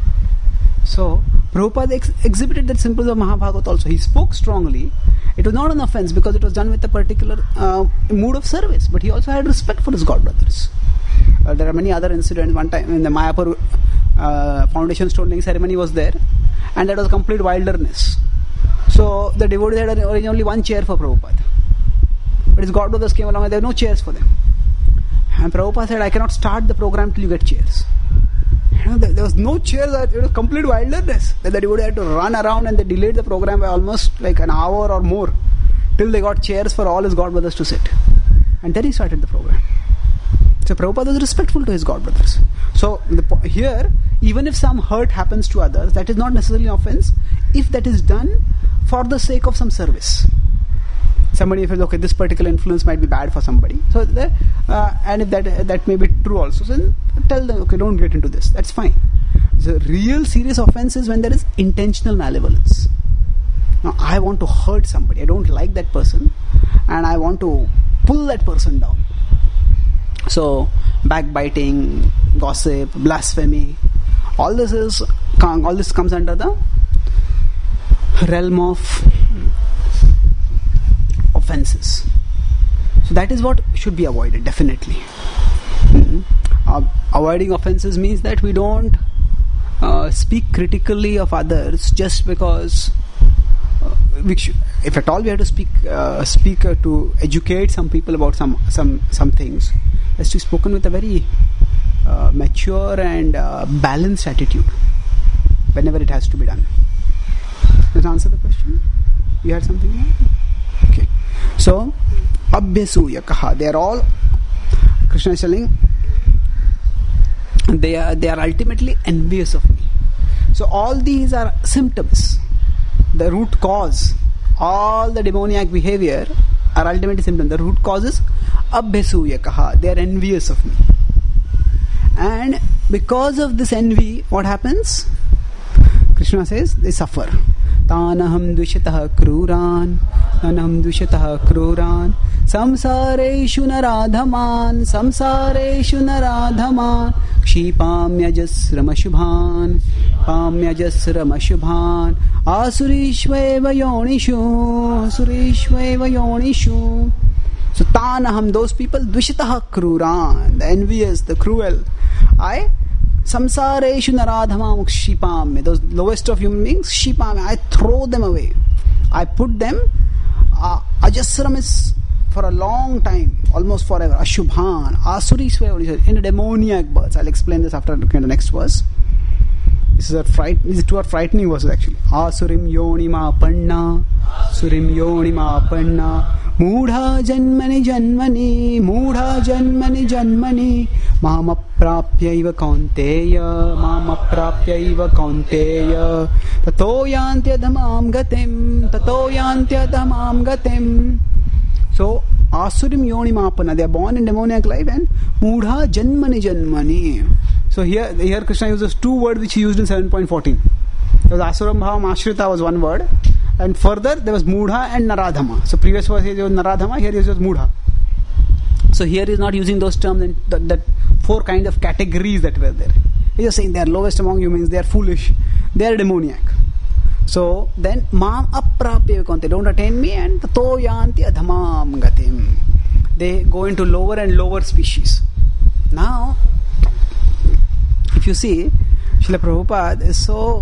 So, Prabhupada exhibited that symbols of Mahabhagavata also. He spoke strongly. It was not an offense because it was done with a particular mood of service, but he also had respect for his godbrothers. There are many other incidents. One time in the Mayapur foundation stone laying ceremony was there, and that was complete wilderness. So the devotees had originally only one chair for Prabhupada, but his godbrothers came along and there were no chairs for them. And Prabhupada said, I cannot start the program till you get chairs. There was no chairs, it was complete wilderness. Then the devotee had to run around and they delayed the program by almost like an hour or more till they got chairs for all his godbrothers to sit. And then he started the program. So Prabhupada was respectful to his godbrothers. So here, even if some hurt happens to others, that is not necessarily an offense if that is done for the sake of some service. Somebody feels, okay, this particular influence might be bad for somebody. So, and if that may be true also, so then tell them, okay, don't get into this. That's fine. The real serious offense is when there is intentional malevolence. Now, I want to hurt somebody. I don't like that person, and I want to pull that person down. So, backbiting, gossip, blasphemy, all this comes under the realm of offenses. So that is what should be avoided, definitely. Avoiding offenses means that we don't speak critically of others just because if at all we have to speak to educate some people about some things, it has to be spoken with a very mature and balanced attitude whenever it has to be done. Does that answer the question? You had something more? Okay. So, Abhyasuyakaha, they are all, Krishna is telling, they are ultimately envious of me. So all these are symptoms. The root cause, all the demoniac behavior are ultimately symptoms. The root cause is Abhyasuyakaha, they are envious of me. And because of this envy, what happens? Krishna says, they suffer. Tanaham dushatah kruran, tanaham dushatah kruran, samsareshu naradhaman, kshipamyajasrama shubhan, asurishveva yonishu. So tanaham, those people, dushatah kruran, the envious, the cruel. Samsareshu naradhamam kshipam, those lowest of human beings, kshipam, I throw them away. I put them, ajasram is for a long time, almost forever, ashubhan, asuri sweva, in a demoniac births. I'll explain this after looking at the next verse. These two are frightening verses actually. Asurim yonima panna, Moodha janmani janmani, moodha janmani janmani, mama prapyaiva kaunteya, tato yantyadhamam gatim. So, asurim yoni mapana, they are born in demoniac life, and moodha janmani janmani. So here Krishna uses two words which he used in 7.14. There was asuram bhavam ashrita was one word, and further there was moodha and naradhama. So previous verse he used naradhama, here he uses moodha. So here he is not using those terms and that four kind of categories that were there. He is saying they are lowest among humans, they are foolish, they are demoniac. So then mam aprapya kaunteya, don't attain me, and tato yanti adhamam gatim. They go into lower and lower species. Now, if you see, Srila Prabhupada is so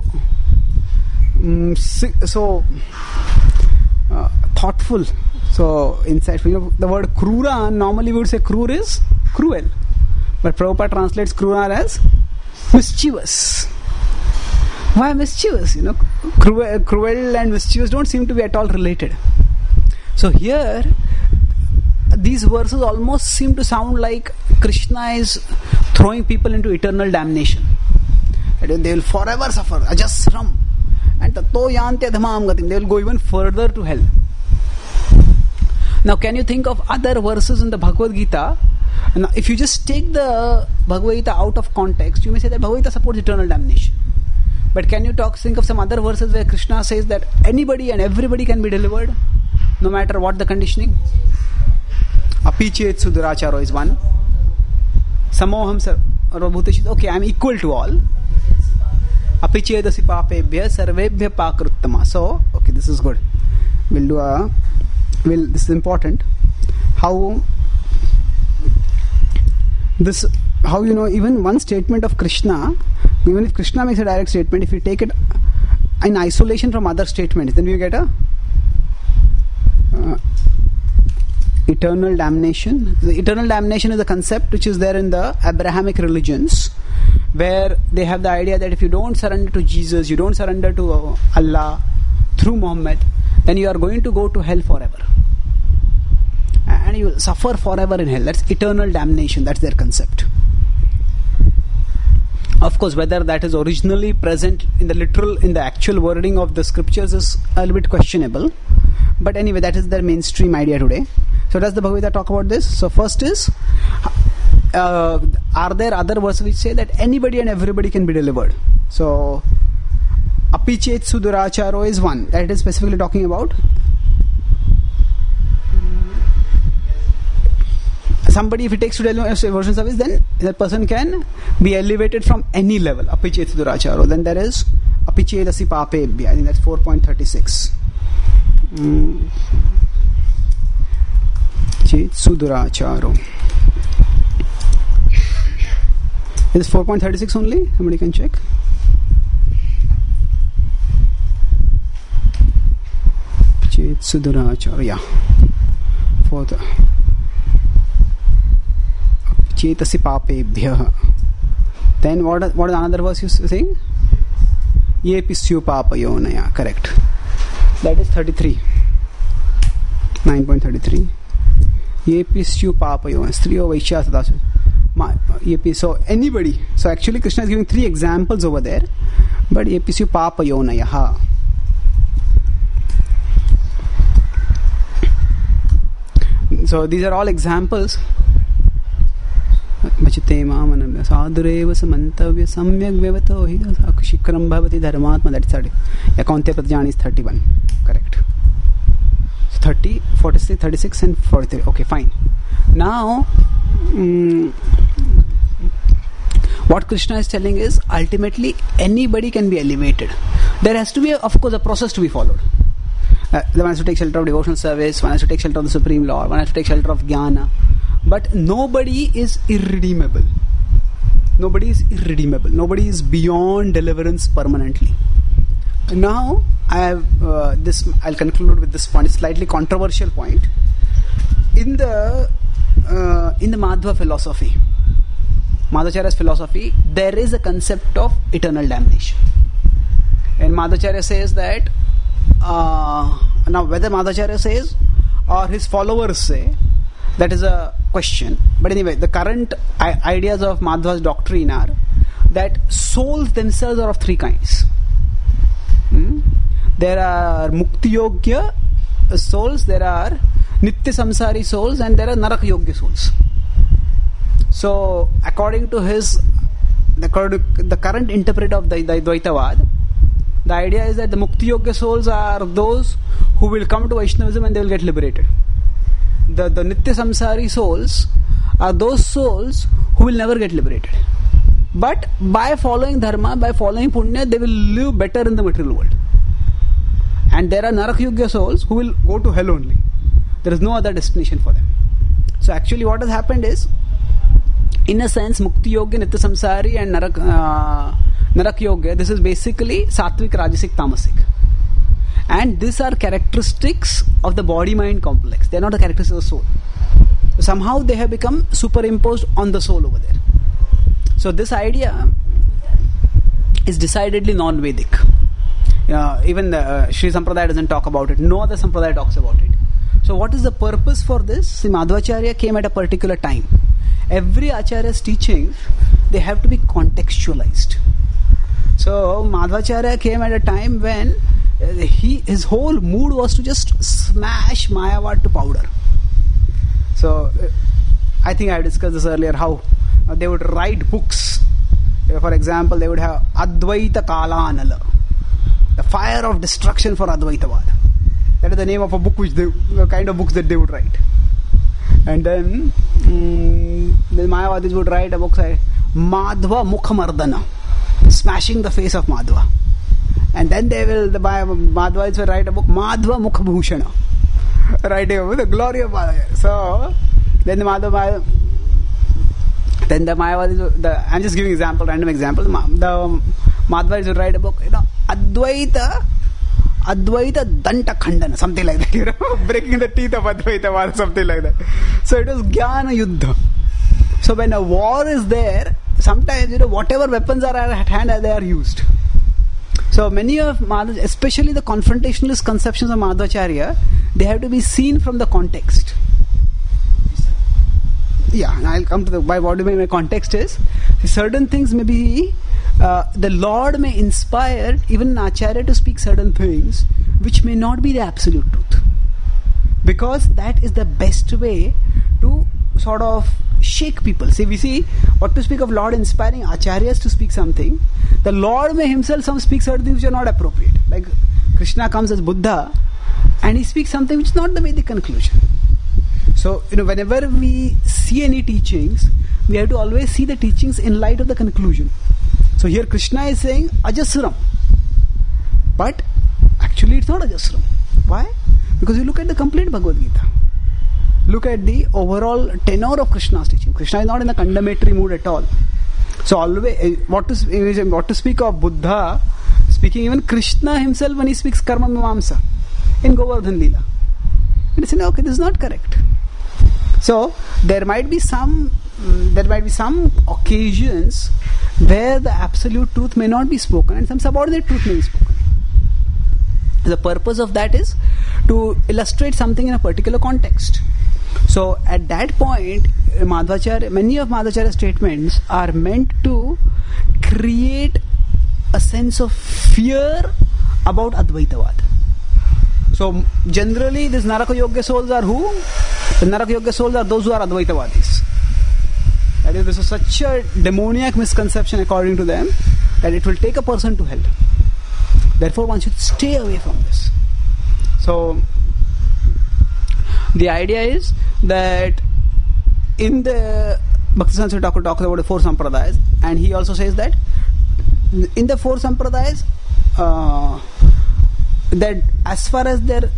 thoughtful, so insightful. You know, the word krura, normally we would say krur is cruel, but Prabhupada translates krura as mischievous. Why mischievous? You know, cruel and mischievous don't seem to be at all related. So here, these verses almost seem to sound like Krishna is throwing people into eternal damnation. And they will forever suffer, ajasram. And tato yanti adhamam gatim, they will go even further to hell. Now, can you think of other verses in the Bhagavad Gita? Now, if you just take the Bhagavad Gita out of context, you may say that Bhagavad Gita supports eternal damnation. But can you think of some other verses where Krishna says that anybody and everybody can be delivered, no matter what the conditioning? Apichet suduracharo is one. Samoham sarvabhuteshit. Okay, I am equal to all. Apichedasi papebhya sarvebhya pakruttama. So, okay, this is good. This is important. How you know, even one statement of Krishna, even if Krishna makes a direct statement, if you take it in isolation from other statements, then you get a eternal damnation. The eternal damnation is a concept which is there in the Abrahamic religions, where they have the idea that if you don't surrender to Jesus, you don't surrender to Allah through Muhammad, then you are going to go to hell forever. And you will suffer forever in hell. That's eternal damnation. That's their concept. Of course, whether that is originally present in the actual wording of the scriptures is a little bit questionable. But anyway, that is their mainstream idea today. So does the Bhagavad Gita talk about this? So first is, are there other verses which say that anybody and everybody can be delivered? So, apichet suduracharo is one. That is specifically talking about somebody, if he takes to devotional service, then that person can be elevated from any level. Apichet suduracharo. Then there is apichetasi papebhya. I think that's 4.36. Chet suduracharo. Is 4.36 only? Somebody can check. Chet suduracharo. Yeah. Fourth. Chetasi papebhya. Then what is another verse you saying? Ye pisyu papayonaya. Correct. That is 33. 9.33. Ye pisyu papayonaya. Striyo vaishya sadasya. So anybody. So actually Krishna is giving three examples over there. But ye pisyu papayonaya. So these are all examples. Machite mamanam sadureva samantavya samyak vyavato shikram bhavati dharmatma. That's 30. Akaunte pradjani is 31. Correct. So 30, 46, 36 and 43. Okay, fine. Now what Krishna is telling is ultimately anybody can be elevated. There has to be of course a process to be followed. One has to take shelter of devotional service, one has to take shelter of the Supreme Lord, one has to take shelter of Jnana. But nobody is irredeemable. Nobody is irredeemable. Nobody is beyond deliverance permanently. Now, I'll conclude with this point. It's a slightly controversial point. In the Madhva philosophy, Madhacharya's philosophy, there is a concept of eternal damnation. And Madhacharya says that, now whether Madhacharya says or his followers say, that is a question. But anyway, the current ideas of Madhva's doctrine are that souls themselves are of three kinds. There are Mukti Yogya souls, there are Nitya Samsari souls, and there are Narak Yogya souls. So, according to the current interpreter of the Dvaitavad, the idea is that the Mukti Yogya souls are those who will come to Vaishnavism and they will get liberated. The Nitya Samsari souls are those souls who will never get liberated. But by following Dharma, by following Punya, they will live better in the material world. And there are Narak Yogya souls who will go to hell only. There is no other destination for them. So actually what has happened is, in a sense, Mukti Yogya, Nitya Samsari and Narak Yogya, this is basically Sattvic, Rajasic, Tamasic. And these are characteristics of the body-mind complex. They are not the characteristics of the soul. So somehow they have become superimposed on the soul over there. So this idea is decidedly non-Vedic. Even the Sri Sampradaya doesn't talk about it. No other Sampradaya talks about it. So what is the purpose for this? See, Madhvacharya came at a particular time. Every Acharya's teaching, they have to be contextualized. So Madhvacharya came at a time when his whole mood was to just smash Mayavad to powder. So I think I discussed this earlier, how they would write books. For example, they would have Advaita Kalanala, the fire of destruction for Advaitavad. That is the name of a book, the kind of books that they would write. And then the Mayavadis would write a book like Madhva Mukhamardana, smashing the face of Madhva. And then the Madhvaites will write a book, Madhva Mukhabhushana, writing about the glory of Madhva. So, then the Mayavadis, I'm just giving random example. The Madhvaites will write a book, Advaita Danta Khandana, something like that, breaking the teeth of Advaita, something like that. So it was Jnana Yuddha. So when a war is there, sometimes whatever weapons are at hand, they are used. So many of Madhva, especially the confrontationalist conceptions of Madhvacharya, they have to be seen from the context. Yeah, and I'll come to by what my context is. Certain things may be, the Lord may inspire even an Acharya to speak certain things which may not be the absolute truth. Because that is the best way to sort of shake people. See, we see what to speak of Lord inspiring Acharyas to speak something. The Lord may himself speak certain things which are not appropriate. Like Krishna comes as Buddha and he speaks something which is not the Vedic conclusion. So, whenever we see any teachings, we have to always see the teachings in light of the conclusion. So here Krishna is saying Ajasram. But actually it's not Ajasram. Why? Because you look at the complete Bhagavad Gita. Look at the overall tenor of Krishna's teaching. Krishna is not in a condemnatory mood at all. So always, what to speak of Buddha, speaking even Krishna himself when he speaks Karma Mimamsa in Govardhan Leela. And he said, okay, this is not correct. So there might be some occasions where the absolute truth may not be spoken and some subordinate truth may be spoken. The purpose of that is to illustrate something in a particular context. So at that point, many of Madhvacharya's statements are meant to create a sense of fear about Advaitavad. So generally these Naraka Yogya souls are who? The Naraka Yogya souls are those who are Advaitavadis. That is, this is such a demoniac misconception according to them that it will take a person to hell. Therefore one should stay away from this. So the idea is that in the Bhaktisiddhanta Thakur talks about the four sampradayas, and he also says that in the four sampradayas, that as far as their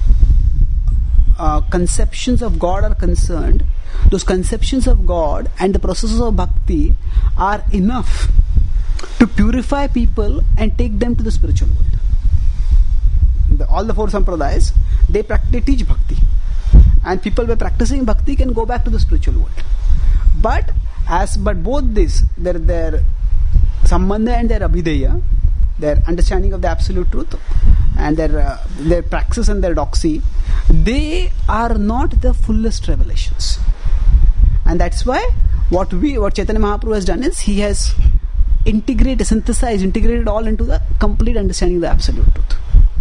conceptions of God are concerned, those conceptions of God and the processes of bhakti are enough to purify people and take them to the spiritual world. All the four sampradayas, they teach bhakti, and people by practicing bhakti can go back to the spiritual world. But both these, their sambandha and their abhideya, their understanding of the absolute truth, and their praxis and their doxy, they are not the fullest revelations. And that's why what Chaitanya Mahaprabhu has done is he has integrated all into the complete understanding of the absolute truth.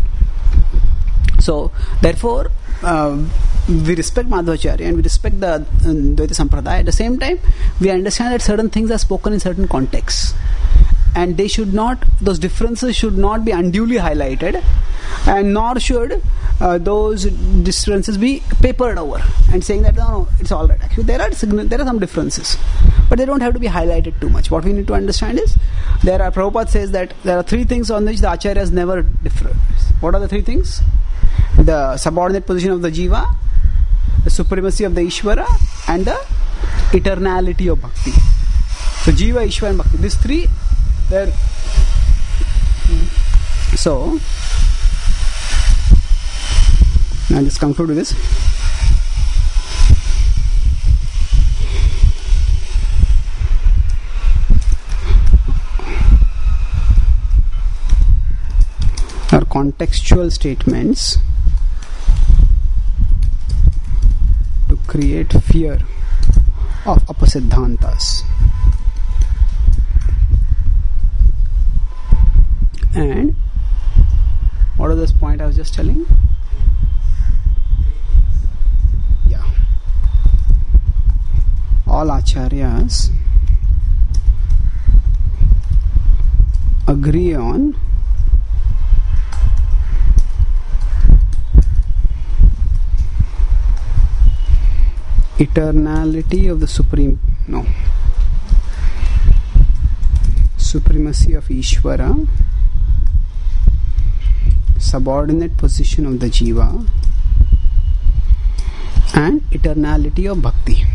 So therefore we respect Madhvacharya and we respect the Dvaita Sampradaya. At the same time, we understand that certain things are spoken in certain contexts, and those differences should not be unduly highlighted, and nor should those differences be papered over and saying that no, it's all right. Actually, there are some differences, but they don't have to be highlighted too much. What we need to understand is Prabhupada says that there are three things on which the acharyas never differ. What are the three things? The subordinate position of the jiva, the supremacy of the Ishvara, and the eternality of bhakti. So jiva, Ishvara and bhakti. These three, they're... So, I'll just conclude with this. Are contextual statements to create fear of apasiddhantas. And what was this point I was just telling? Yeah. All acharyas agree on eternality of the supremacy of Ishvara, subordinate position of the jiva, and eternality of bhakti.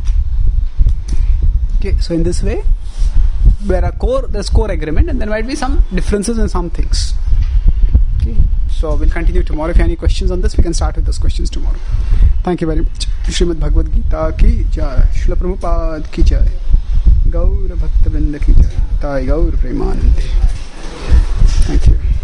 Okay, so in this way there's core agreement, and there might be some differences in some things. Okay, so we'll continue tomorrow. If you have any questions on this, we can start with those questions tomorrow. Thank you very much. Srimad Bhagavad Gita ki jai, Srila Prabhupada ki jai, Gaur Bhakta Vrinda ki jai, Tai Gaur Premanande. Thank you.